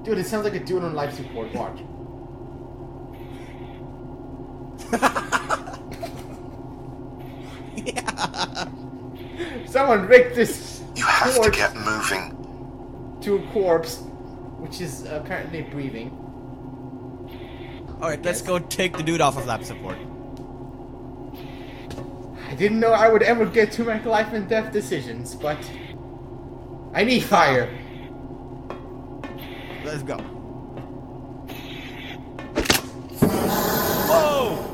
Dude, it sounds like a dude on life support. Watch. Yeah. Someone rigged this You have to torch get moving. to a corpse, which is apparently breathing. Alright, let's go take the dude off of life support. I didn't know I would ever get to make life and death decisions, but I need fire. Let's go. Whoa!